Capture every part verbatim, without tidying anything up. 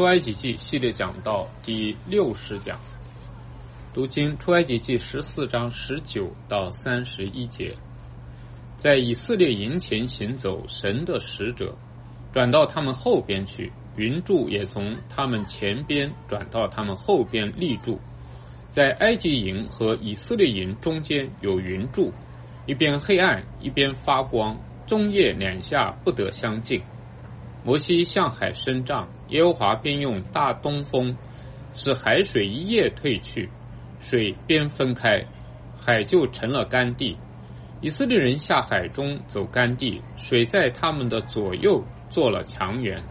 出埃及记系列讲到第六十讲，读经出埃及记十四章十九到三十一节。在以色列营前行走，神的使者转到他们后边去，云柱也从他们前边转到他们后边立柱。在埃及营和以色列营中间有云柱，一边黑暗，一边发光，中夜两下不得相近。摩西向海伸杖，耶和华便用大东风使海水一夜退去，水边分开，海就成了干地。以色列人下海中走干地，水在他们的左右做了墙垣。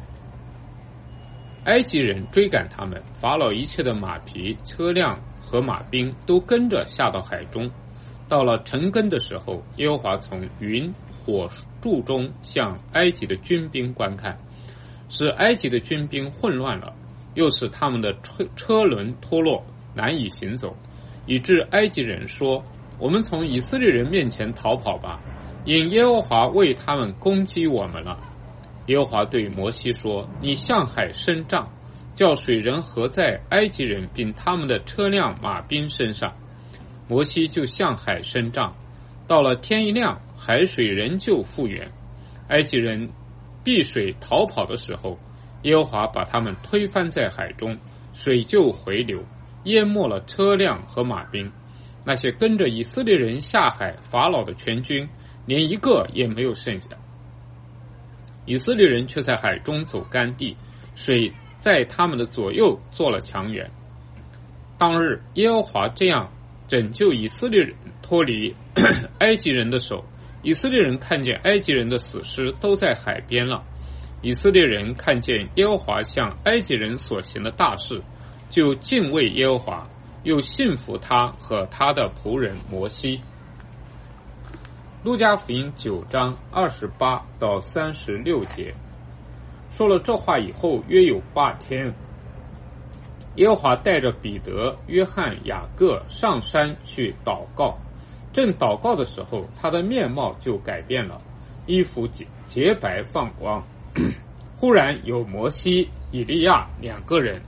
埃及人追赶他们，法老一切的马匹、车辆和马兵都跟着下到海中。到了晨更的时候，耶和华从云火柱中向埃及的军兵观看，使埃及的军兵混乱了，又使他们的车车轮脱落，难以行走，以致埃及人说：我们从以色列人面前逃跑吧，因耶和华为他们攻击我们了。耶和华对摩西说：你向海伸杖，叫水人合在埃及人并他们的车辆马兵身上。摩西就向海伸杖，到了天一亮，海水仍旧复原。埃及人避水逃跑的时候，耶和华把他们推翻在海中，水就回流，淹没了车辆和马兵。那些跟着以色列人下海法老的全军，连一个也没有剩下。以色列人却在海中走干地，水在他们的左右做了墙垣。当日耶和华这样拯救以色列人脱离埃及人的手，以色列人看见埃及人的死尸都在海边了。以色列人看见耶和华向埃及人所行的大事，就敬畏耶和华，又信服他和他的仆人摩西。路加福音九章二十八到三十六节，说了这话以后，约有八天，耶和华带着彼得、约翰、雅各上山去祷告。正祷告的时候，他的面貌就改变了，衣服洁白放光。忽然有摩西、以利亚两个人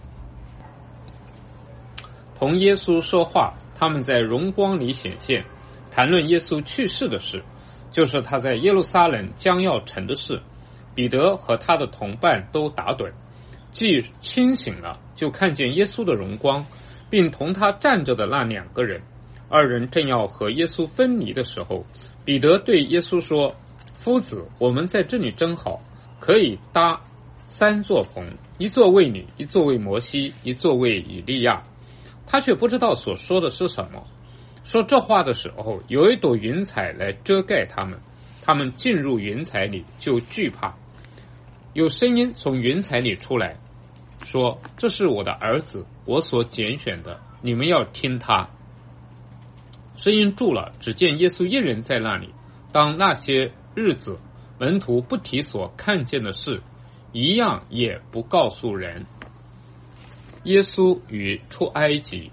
同耶稣说话，他们在荣光里显现，谈论耶稣去世的事，就是他在耶路撒冷将要成的事。彼得和他的同伴都打盹，既清醒了，就看见耶稣的荣光，并同他站着的那两个人。二人正要和耶稣分离的时候，彼得对耶稣说：夫子，我们在这里真好，可以搭三座棚，一座为你，一座为摩西，一座为以利亚。他却不知道所说的是什么。说这话的时候，有一朵云彩来遮盖他们，他们进入云彩里就惧怕。有声音从云彩里出来，说：这是我的儿子，我所拣选的，你们要听他。声音住了，只见耶稣一人在那里。当那些日子，门徒不提所看见的事，一样也不告诉人。耶稣与出埃及。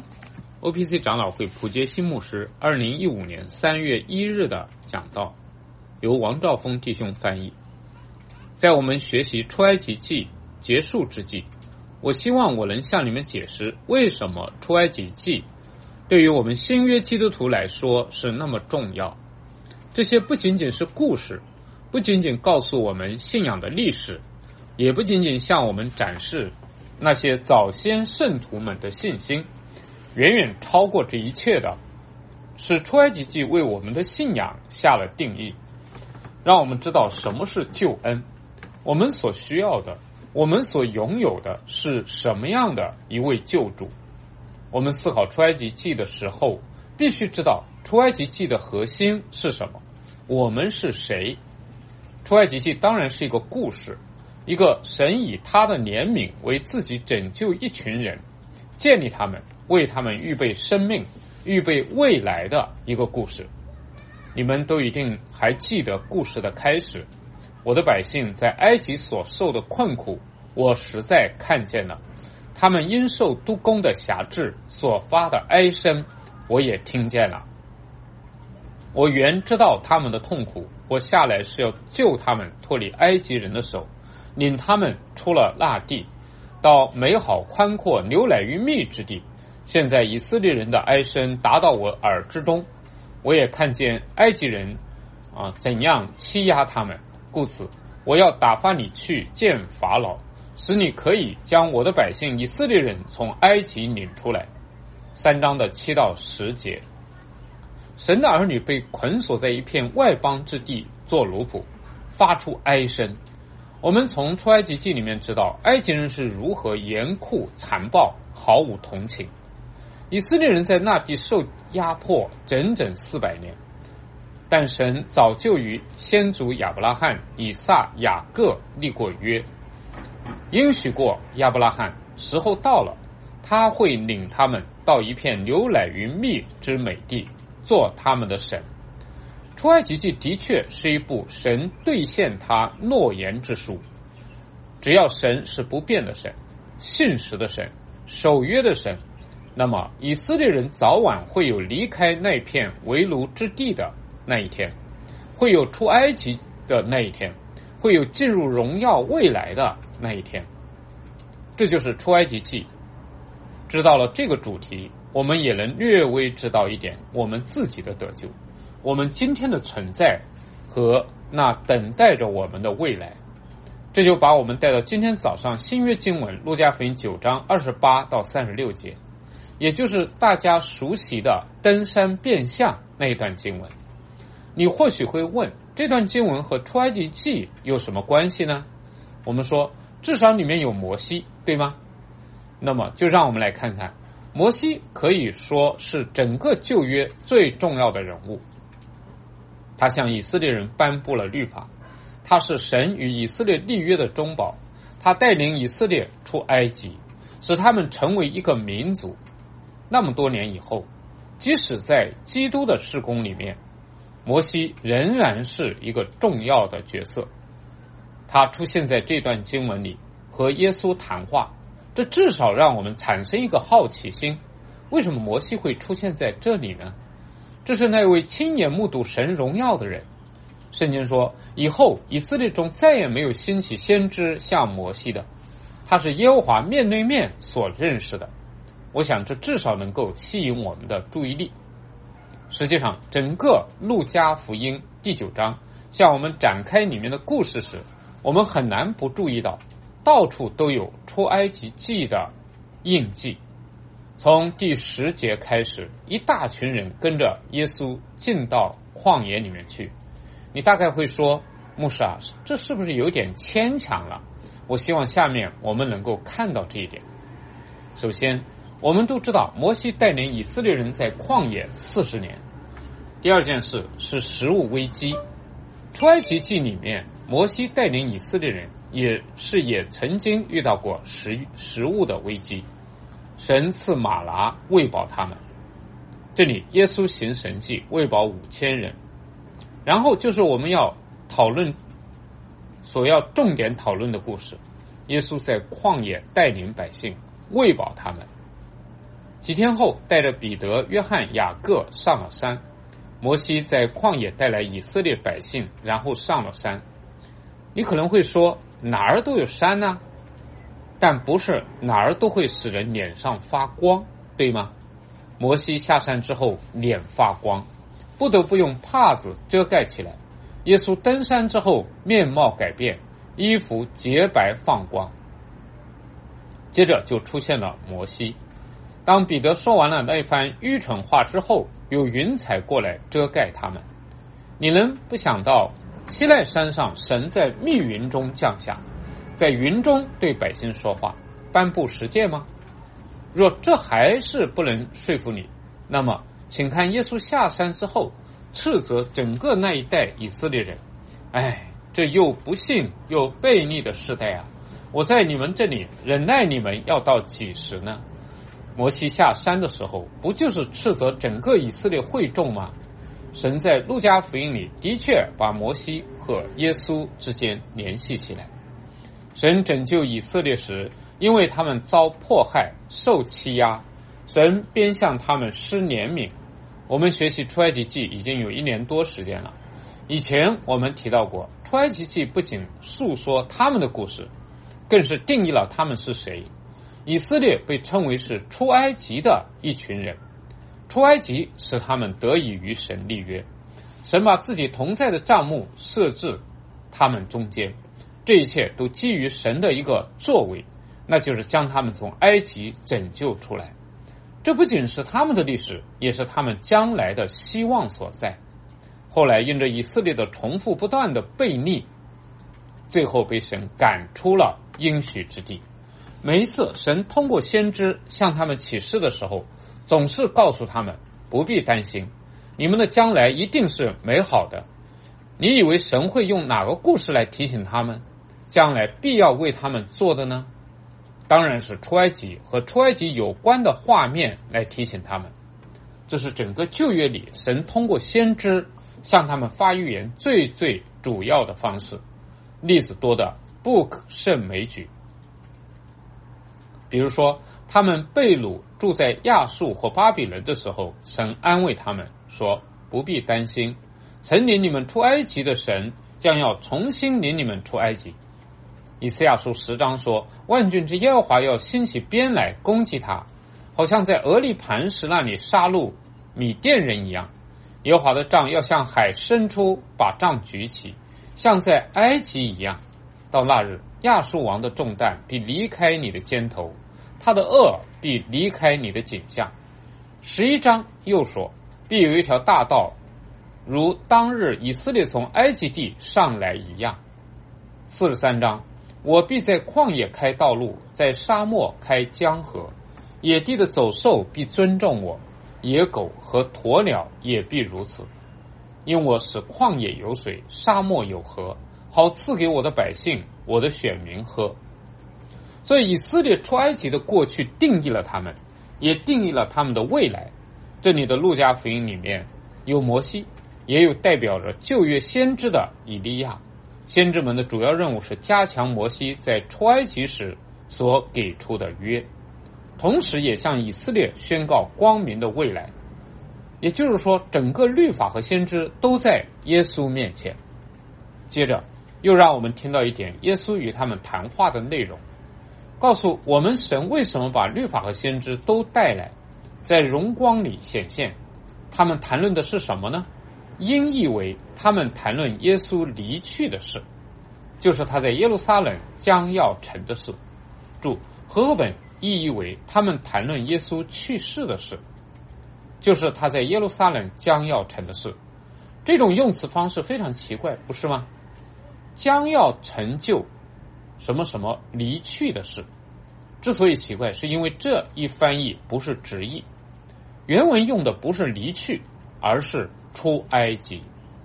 O P C 长老会普杰西牧师二零一五年三月一日的讲道，由王兆峰弟兄翻译。在我们学习出埃及记结束之际，我希望我能向你们解释为什么出埃及记对于我们新约基督徒来说是那么重要。这些不仅仅是故事，不仅仅告诉我们信仰的历史，也不仅仅向我们展示那些早先圣徒们的信心，远远超过这一切的是出埃及记为我们的信仰下了定义，让我们知道什么是救恩，我们所需要的，我们所拥有的是什么样的一位救主。我们思考出埃及记的时候，必须知道出埃及记的核心是什么，我们是谁。出埃及记当然是一个故事，一个神以他的怜悯为自己拯救一群人，建立他们，为他们预备生命，预备未来的一个故事。你们都一定还记得故事的开始，我的百姓在埃及所受的困苦，我实在看见了，他们因受督工的辖制所发的哀声，我也听见了。我原知道他们的痛苦，我下来是要救他们脱离埃及人的手， 领他们出了那地，到美好宽阔牛奶与蜜之地。现在以色列人的哀声达到我耳之中，我也看见埃及人啊怎样欺压他们，故此我要打发你去见法老，使你可以将我的百姓以色列人从埃及领出来。三章的七到十节。神的儿女被捆锁在一片外邦之地做奴仆，发出哀声。我们从出埃及记里面知道埃及人是如何严酷残暴，毫无同情。以色列人在那地受压迫整整四百年，但神早就与先祖亚伯拉罕、以撒、雅各立过约，应许过亚伯拉罕，时候到了，他会领他们到一片牛奶与蜜之美地，做他们的神。出埃及记的确是一部神兑现他诺言之书。只要神是不变的神，信实的神，守约的神，那么以色列人早晚会有离开那片为奴之地的那一天，会有出埃及的那一天，会有进入荣耀未来的那一天。这就是出埃及记。知道了这个主题，我们也能略微知道一点我们自己的得救，我们今天的存在和那等待着我们的未来。这就把我们带到今天早上新约经文路加福音九章二十八到三十六节，也就是大家熟悉的登山变像那一段经文。你或许会问，这段经文和出埃及记有什么关系呢？我们说至少里面有摩西，对吗？那么就让我们来看看，摩西可以说是整个旧约最重要的人物。他向以色列人颁布了律法，他是神与以色列立约的中保，他带领以色列出埃及，使他们成为一个民族。那么多年以后，即使在基督的事工里面，摩西仍然是一个重要的角色。他出现在这段经文里，和耶稣谈话，这至少让我们产生一个好奇心，为什么摩西会出现在这里呢？这是那位亲眼目睹神荣耀的人。圣经说，以后以色列中再也没有兴起先知像摩西的，他是耶和华面对面所认识的。我想这至少能够吸引我们的注意力。实际上整个路加福音第九章向我们展开里面的故事时，我们很难不注意到到处都有出埃及记的印记。从第十节开始，一大群人跟着耶稣进到旷野里面去。你大概会说，牧师啊，这是不是有点牵强了？我希望下面我们能够看到这一点。首先，我们都知道摩西带领以色列人在旷野四十年。第二件事是食物危机。出埃及记里面，摩西带领以色列人也是也曾经遇到过食食物的危机，神赐马拿喂饱他们。这里耶稣行神迹，喂饱五千人。然后就是我们要讨论所要重点讨论的故事，耶稣在旷野带领百姓喂饱他们。几天后，带着彼得、约翰、雅各上了山。摩西在旷野带来以色列百姓，然后上了山。你可能会说，哪儿都有山呢？但不是哪儿都会使人脸上发光，对吗？摩西下山之后脸发光，不得不用帕子遮盖起来。耶稣登山之后面貌改变，衣服洁白放光。接着就出现了摩西。当彼得说完了那番愚蠢话之后，有云彩过来遮盖他们。你能不想到西奈山上神在密云中降下，在云中对百姓说话，颁布十诫吗？若这还是不能说服你，那么请看耶稣下山之后斥责整个那一代以色列人。哎，这又不幸又悖逆的世代啊，我在你们这里忍耐你们要到几时呢？摩西下山的时候，不就是斥责整个以色列会众吗？神在路加福音里的确把摩西和耶稣之间联系起来。神拯救以色列时，因为他们遭迫害、受欺压，神便向他们施怜悯。我们学习出埃及记已经有一年多时间了。以前我们提到过， 出埃及记不仅述说他们的故事，更是定义了他们是谁。以色列被称为是出埃及的一群人，出埃及使他们得以与神立约，神把自己同在的帐幕设置他们中间，这一切都基于神的一个作为，那就是将他们从埃及拯救出来。这不仅是他们的历史，也是他们将来的希望所在。后来因着以色列的重复不断的悖逆，最后被神赶出了应许之地。每一次神通过先知向他们启示的时候，总是告诉他们不必担心，你们的将来一定是美好的。你以为神会用哪个故事来提醒他们将来必要为他们做的呢？当然是出埃及和出埃及有关的画面来提醒他们。这是整个旧约里神通过先知向他们发预言最最主要的方式，例子多的不胜枚举。比如说他们被掳住在亚述或巴比伦的时候，神安慰他们说不必担心，曾领你们出埃及的神将要重新领你们出埃及。以赛亚书十章说，万军之耶和华要兴起鞭来攻击他，好像在俄利磐石那里杀戮米甸人一样。耶和华的杖要向海伸出，把杖举起，像在埃及一样。到那日，亚述王的重担必离开你的肩头，他的恶必离开你的颈项。十一章又说，必有一条大道，如当日以色列从埃及地上来一样。四十三章，我必在旷野开道路，在沙漠开江河，野地的走兽必尊重我，野狗和鸵鸟也必如此，因我使旷野有水，沙漠有河，好赐给我的百姓，我的选民喝。所以以色列出埃及的过去定义了他们，也定义了他们的未来。这里的路加福音里面有摩西，也有代表着旧约先知的以利亚。先知们的主要任务是加强摩西在出埃及时所给出的约，同时也向以色列宣告光明的未来。也就是说，整个律法和先知都在耶稣面前。接着又让我们听到一点耶稣与他们谈话的内容，告诉我们神为什么把律法和先知都带来，在荣光里显现。他们谈论的是什么呢？音译为他们谈论耶稣离去的事，就是他在耶路撒冷将要成的事。注：和合本意译为他们谈论耶稣去世的事，就是他在耶路撒冷将要成的事。这种用词方式非常奇怪，不是吗？将要成就什么什么离去的事，之所以奇怪，是因为这一翻译不是直译，原文用的不是离去，而是出埃及。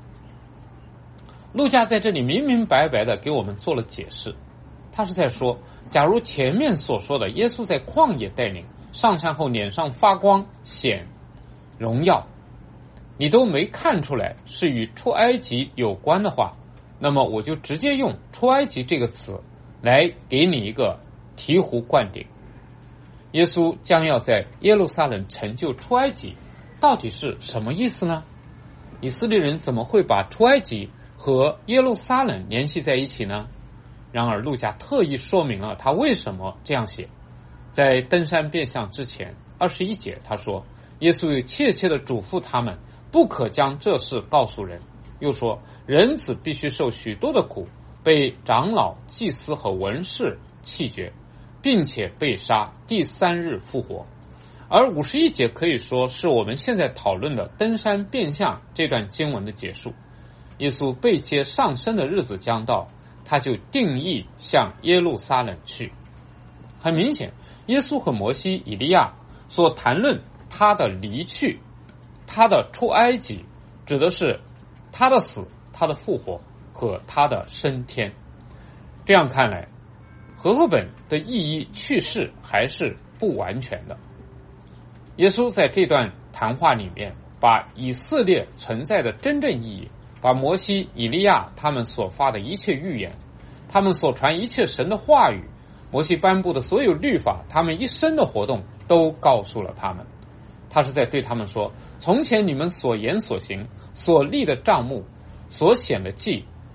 路加在这里明明白白的给我们做了解释，他是在说，假如前面所说的耶稣在旷野带领，上山后脸上发光显荣耀，你都没看出来是与出埃及有关的话，那么我就直接用出埃及这个词来给你一个醍醐灌顶。耶稣将要在耶路撒冷成就出埃及，到底是什么意思呢？以色列人怎么会把出埃及和耶路撒冷联系在一起呢？然而路加特意说明了他为什么这样写。在登山变相之前二十一节他说，耶稣又切切地嘱咐他们不可将这事告诉人，又说人子必须受许多的苦，被长老祭司和文士弃绝，并且被杀，第三日复活。而五十一节可以说是我们现在讨论的登山变相这段经文的结束。耶稣被接上升的日子将到，他就定义向耶路撒冷去。很明显，耶稣和摩西、以利亚所谈论他的离去，他的出埃及，指的是他的死、他的复活和他的升天。这样看来，和合本的意义去世还是不完全的。耶稣在这段谈话里面，把以色列存在的真正意义，把摩西、以利亚他们所发的一切预言，他们所传一切神的话语，摩西颁布的所有律法，他们一生的活动都告诉了他们。他是在对他们说，从前你们所言所行所立的帐幕所显的祭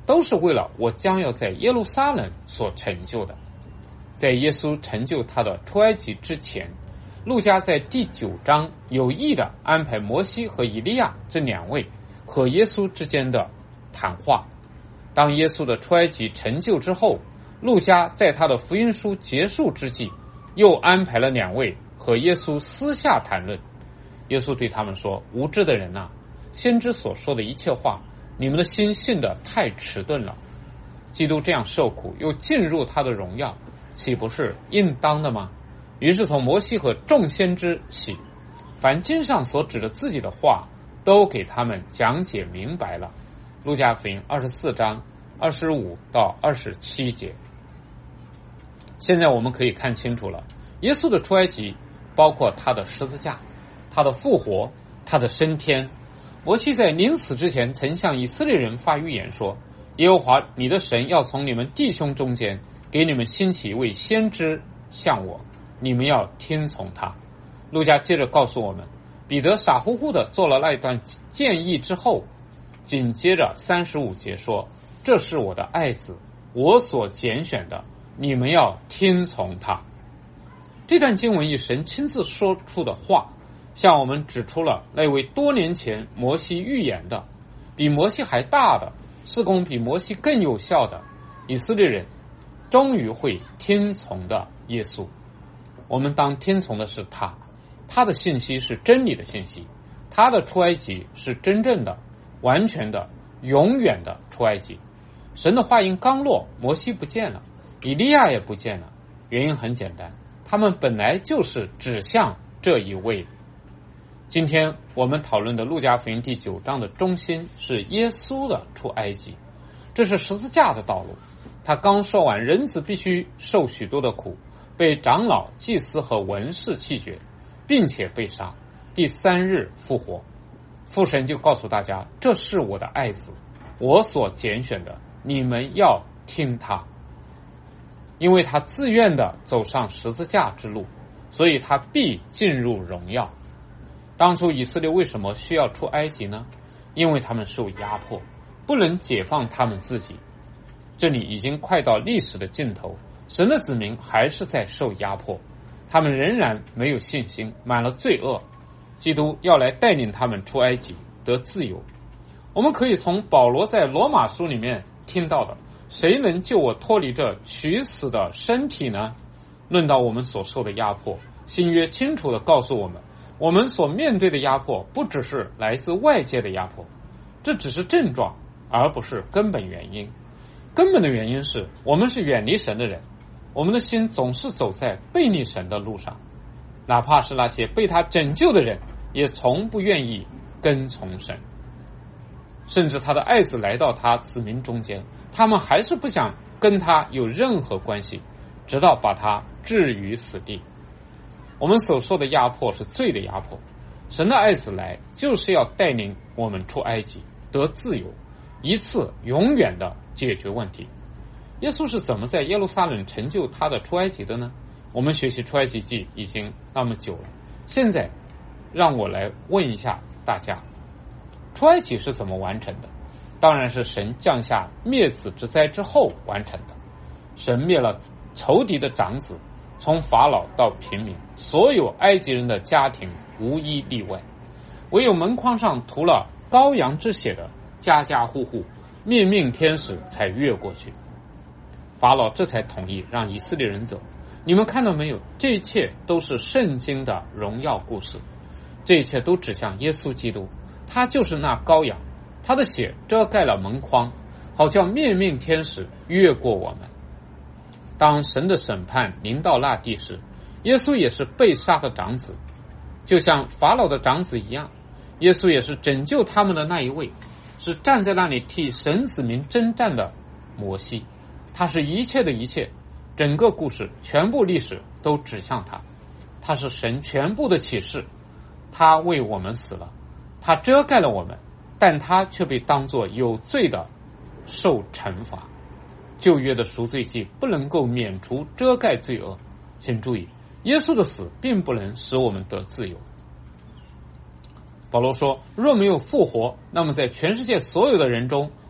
都是为了我将要在耶路撒冷所成就的。在耶稣成就他的出埃及之前，路加在第九章有意的安排摩西和以利亚这两位和耶稣之间的谈话。当耶稣的出埃及成就之后，路加在他的福音书结束之际，又安排了两位和耶稣私下谈论。耶稣对他们说：无知的人啊，先知所说的一切话，你们的心信得太迟钝了。基督这样受苦，又进入他的荣耀，岂不是应当的吗？于是从摩西和众先知起，凡经上所指的自己的话，都给他们讲解明白了。路加福音二十四章二十五到二十七节。现在我们可以看清楚了，耶稣的出埃及包括他的十字架、他的复活、他的升天。摩西在临死之前曾向以色列人发预言说：耶和华你的神要从你们弟兄中间给你们兴起一位先知像我，你们要听从他。路加接着告诉我们，彼得傻乎乎的做了那一段建议之后，紧接着三十五节说：这是我的爱子，我所拣选的，你们要听从他。这段经文以神亲自说出的话，向我们指出了那位多年前摩西预言的，比摩西还大的，事工比摩西更有效的以色列人终于会听从的耶稣。我们当听从的是他，他的信息是真理的信息，他的出埃及是真正的、完全的、永远的出埃及。神的话音刚落，摩西不见了，以利亚也不见了。原因很简单，他们本来就是指向这一位。今天我们讨论的路加福音第九章的中心是耶稣的出埃及，这是十字架的道路。他刚说完人子必须受许多的苦，被长老、祭司和文士弃绝，并且被杀，第三日复活。父神就告诉大家，这是我的爱子，我所拣选的，你们要听他。因为他自愿的走上十字架之路，所以他必进入荣耀。当初以色列为什么需要出埃及呢？因为他们受压迫，不能解放他们自己。这里已经快到历史的尽头，神的子民还是在受压迫，他们仍然没有信心，满了罪恶。基督要来带领他们出埃及，得自由。我们可以从保罗在罗马书里面听到的，谁能救我脱离这取死的身体呢？论到我们所受的压迫，新约清楚地告诉我们，我们所面对的压迫不只是来自外界的压迫，这只是症状，而不是根本原因。根本的原因是我们是远离神的人，我们的心总是走在背逆神的路上，哪怕是那些被他拯救的人，也从不愿意跟从神。甚至他的爱子来到他子民中间，他们还是不想跟他有任何关系，直到把他置于死地。我们所受的压迫是罪的压迫，神的爱子来就是要带领我们出埃及，得自由，一次永远的解决问题。耶稣是怎么在耶路撒冷成就他的出埃及的呢？我们学习出埃及记已经那么久了，现在让我来问一下大家，出埃及是怎么完成的？当然是神降下灭子之灾之后完成的。神灭了仇敌的长子，从法老到平民，所有埃及人的家庭无一例外，唯有门框上涂了羔羊之血的家家户户，灭命天使才越过去。法老这才同意让以色列人走。你们看到没有？这一切都是圣经的荣耀故事，这一切都指向耶稣基督，他就是那羔羊，他的血遮盖了门框，好叫灭命天使越过我们。当神的审判临到那地时，耶稣也是被杀的长子，就像法老的长子一样，耶稣也是拯救他们的那一位，是站在那里替神子民征战的摩西，他是一切的一切，整个故事全部历史都指向他，他是神全部的启示，他为我们死了，他遮盖了我们，但他却被当作有罪的受惩罚。旧约的赎罪祭不能够免除遮盖罪恶，请注意，耶稣的死并不能使我们得自由。保罗说，若没有复活，那么在全世界所有的人中，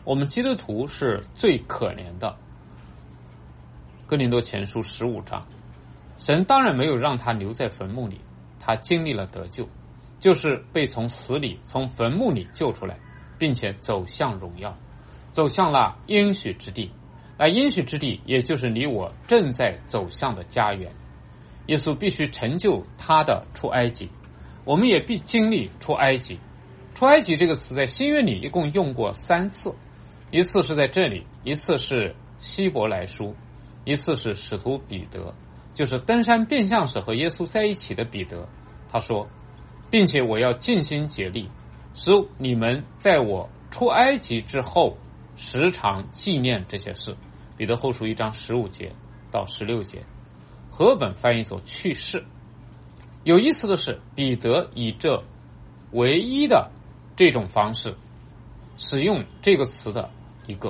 我们基督徒是最可怜的。哥林多前书十五章，神当然没有让他留在坟墓里，他经历了得救，就是被从死里从坟墓里救出来，并且走向荣耀，走向了应许之地。那应许之地也就是你我正在走向的家园。耶稣必须成就他的出埃及，我们也必经历出埃及。出埃及这个词在新约里一共用过三次，一次是在这里，一次是希伯来书，一次是使徒彼得，就是登山变相时和耶稣在一起的彼得。他说，并且我要尽心竭力，使你们在我出埃及之后时常纪念这些事。彼得后书一章十五节到十六节。和本翻译作去世。有意思的是，彼得以这唯一的这种方式使用这个词的一个，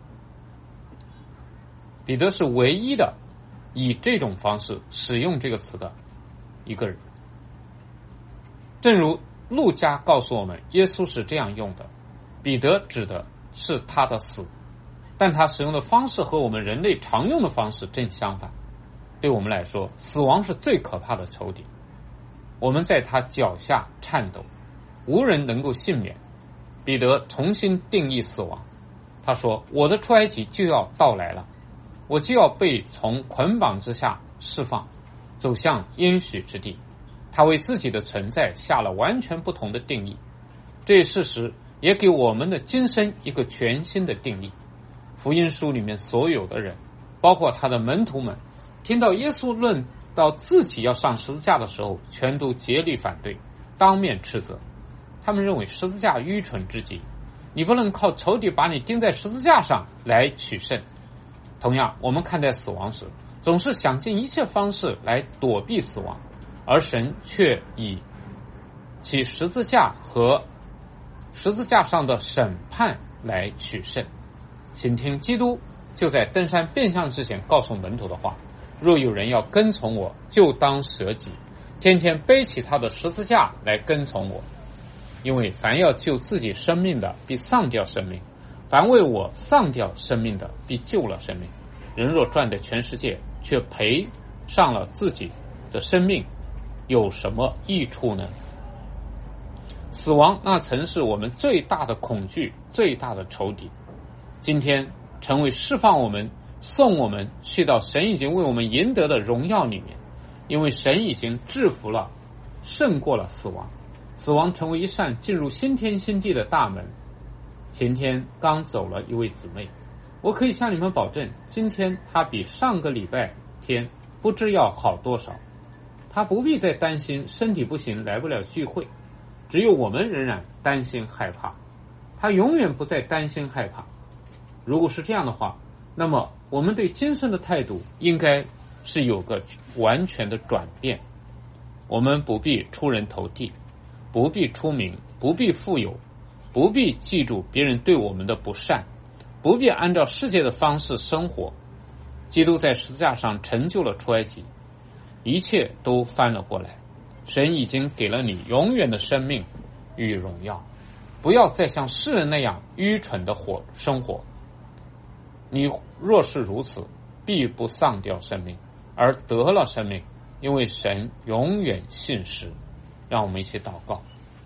彼得是唯一的以这种方式使用这个词的一个人。正如路加告诉我们，耶稣是这样用的，彼得指的是他的死，但他使用的方式和我们人类常用的方式正相反。对我们来说，死亡是最可怕的仇敌，我们在他脚下颤抖，无人能够幸免。彼得重新定义死亡，他说，我的出埃及就要到来了，我就要被从捆绑之下释放，走向应许之地。他为自己的存在下了完全不同的定义，这一事实也给我们的今生一个全新的定义。福音书里面所有的人，包括他的门徒们，听到耶稣论到自己要上十字架的时候，全都竭力反对，当面斥责。他们认为十字架愚蠢之极，你不能靠仇敌把你钉在十字架上来取胜。同样，我们看待死亡时，总是想尽一切方式来躲避死亡，而神却以其十字架和十字架上的审判来取胜。请听基督就在登山变相之前告诉门徒的话，若有人要跟从我，就当舍己，天天背起他的十字架来跟从我。因为凡要救自己生命的，必丧掉生命；凡为我丧掉生命的，必救了生命。人若赚得全世界，却赔上了自己的生命，有什么益处呢？死亡那曾是我们最大的恐惧，最大的仇敌，今天成为释放我们，送我们去到神已经为我们赢得的荣耀里面。因为神已经制服了，胜过了死亡，死亡成为一扇进入新天新地的大门。前天刚走了一位姊妹，我可以向你们保证，今天她比上个礼拜天不知要好多少。她不必再担心身体不行来不了聚会，只有我们仍然担心害怕，她永远不再担心害怕。如果是这样的话，那么我们对今生的态度应该是有个完全的转变。我们不必出人头地，不必出名，不必富有，不必记住别人对我们的不善，不必按照世界的方式生活。基督在十字架上成就了出埃及，一切都翻了过来。神已经给了你永远的生命与荣耀，不要再像世人那样愚蠢的活生活。你若是如此，必不丧掉生命，而得了生命，因为神永远信实。让我们一起祷告。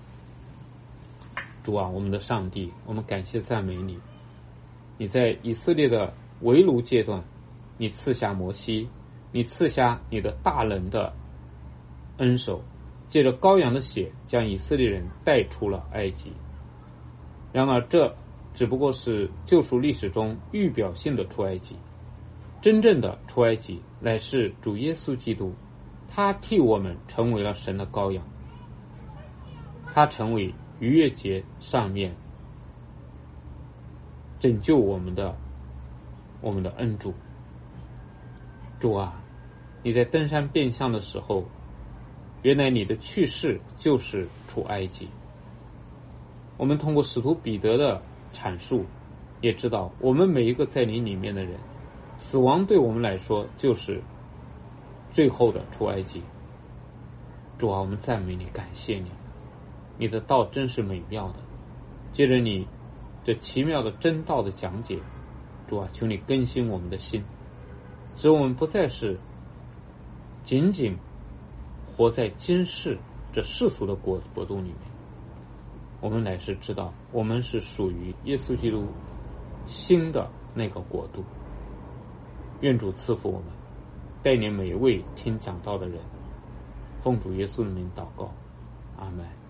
主啊，我们的上帝，我们感谢赞美你。你在以色列的为奴阶段，你赐下摩西，你赐下你的大能的恩手，借着羔羊的血将以色列人带出了埃及。然而这只不过是救赎历史中预表性的出埃及，真正的出埃及乃是主耶稣基督，他替我们成为了神的羔羊，他成为逾越节上面拯救我们的我们的恩主。主啊，你在登山变相的时候，原来你的去世就是出埃及。我们通过使徒彼得的阐述也知道，我们每一个在你里面的人，死亡对我们来说就是最后的出埃及。主啊，我们赞美你，感谢你，你的道真是美妙的。借着你这奇妙的真道的讲解。主啊，求你更新我们的心，使我们不再是仅仅活在今世这世俗的国国度里面，我们乃是知道我们是属于耶稣基督新的那个国度。愿主赐福我们，带领每一位听讲道的人，奉主耶稣的名祷告，阿们。